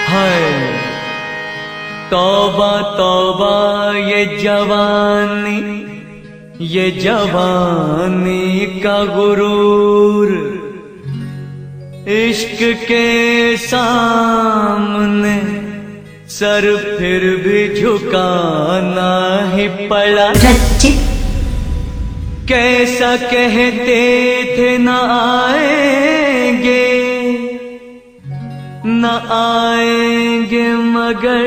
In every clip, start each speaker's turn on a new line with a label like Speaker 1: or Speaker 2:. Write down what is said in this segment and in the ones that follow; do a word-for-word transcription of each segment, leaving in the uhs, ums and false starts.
Speaker 1: हाय तौबा तौबा ये जवानी, ये जवानी का गुरूर, इश्क के सामने सर फिर भी झुकाना ही पड़ा। कैसा कहते थे न आएंगे न आएंगे, मगर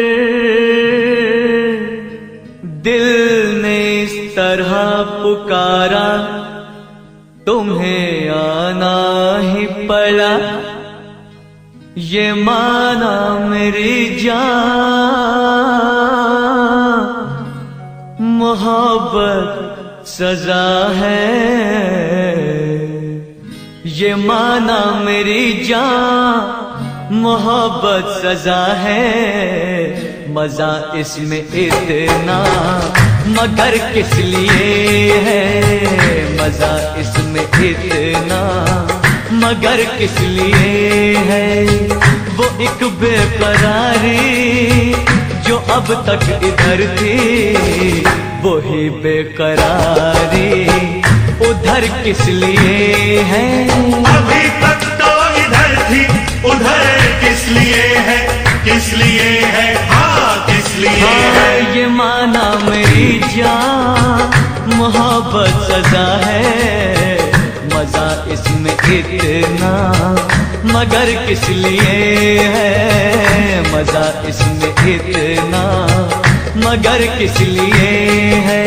Speaker 1: दिल ने इस तरह पुकारा, तुम्हें आना ही पड़ा। ये माना मेरी जान, मोहब्बत सजा है। ये माना मेरी जान, मोहब्बत सजा है। मजा इसमें इतना मगर किस लिए है, मजा इसमें इतना मगर किस लिए है। वो एक बेकरारी जो अब तक इधर थी, वो ही बेकरारी उधर किस लिए है।
Speaker 2: अभी तक तो इधर थी, उधर किस लिए है, किस लिए है, हाँ किस लिए
Speaker 1: हाँ,
Speaker 2: है।
Speaker 1: ये माना मेरी जान, मोहब्बत सजा है। मजा इसमें इतना मगर किस लिए है, मजा इसमें इतना मगर किस लिए है।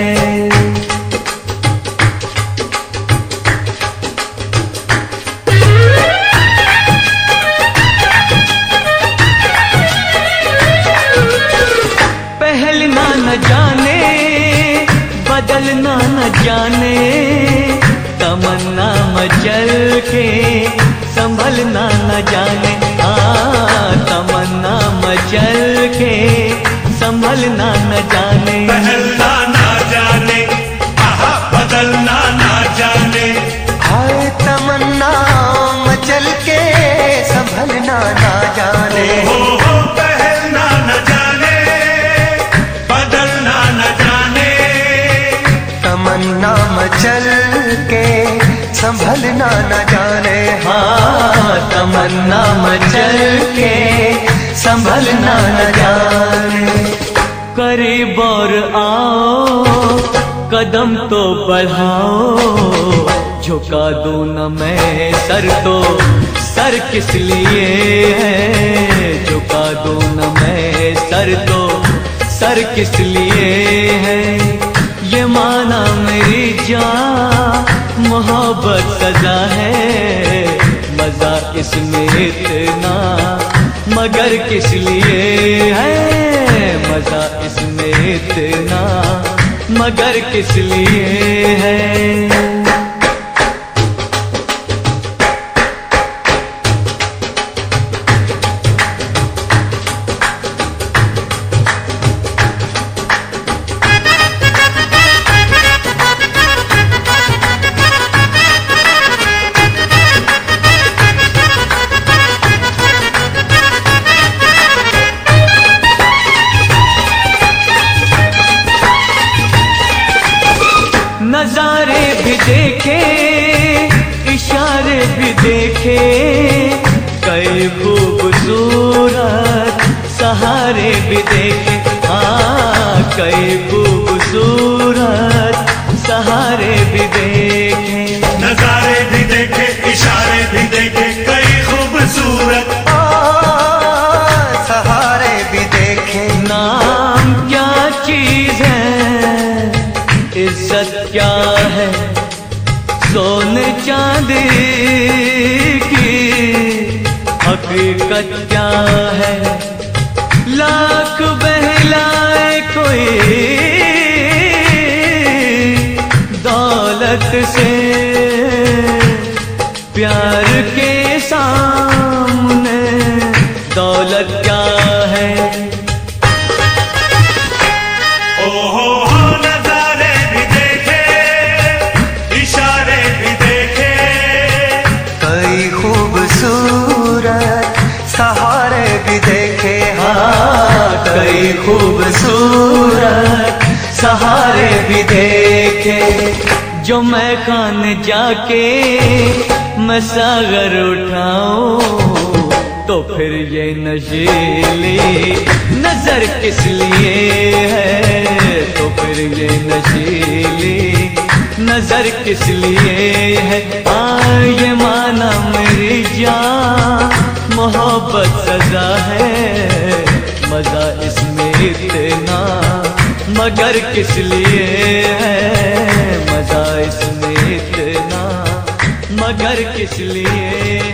Speaker 1: पहलना न जाने बदलना न जाने, तमन्ना मचल के संभलना न जाने। हाँ तमन्ना मचल के संभलना न जाने।
Speaker 2: पहलना ना जाने, आहा बदलना ना जाने।
Speaker 3: हाय तमन्ना मचल के संभलना ना जाने।
Speaker 2: हो हो पहलना न जाने, बदलना न जाने।
Speaker 3: तमन्ना मचल के संभलना न जाने।
Speaker 1: हाँ तमन्ना मचल के संभलना न जाने। करीब और आओ कदम तो बढ़ाओ, झुका दूं न मैं सर तो सर किस लिए है। झुका दूं न मैं सर तो सर किस लिए है। ये माना मेरी जान, मोहब्बत सजा है। मजा इसमें इतना मगर किस लिए है, मजा इसमें इतना मगर किस लिए है। नजारे भी देखे, इशारे भी देखे, कई खूबसूरत सहारे भी देखे। हाँ कई खूबसूरत सहारे भी देखे।
Speaker 2: नजारे भी देखे, इशारे भी देखे, कई खूबसूरत
Speaker 3: सहारे भी देखे।
Speaker 1: नाम क्या चीज है, इज्जत क्या है, सोने चांदी की हकीकत क्या है। लाख बहलाए कोई दौलत से, प्यार के सामने दौलत क्या है।
Speaker 2: ओहो हो नजारे भी देखे, इशारे भी देखे,
Speaker 3: कई खूबसूरत सहारे भी देखे।
Speaker 1: कई खूबसूरत सहारे भी देखे, जो मैं खाने जाके मैं सागर उठाऊं, तो फिर ये नशीली नजर किस लिए है, तो फिर ये नशीली नजर किस लिए है। आ ये माना मेरी जान मोहब्बत सजा है, मजा इसमें इतना मगर किस लिए है, मजा इसमें इतना मगर किस लिए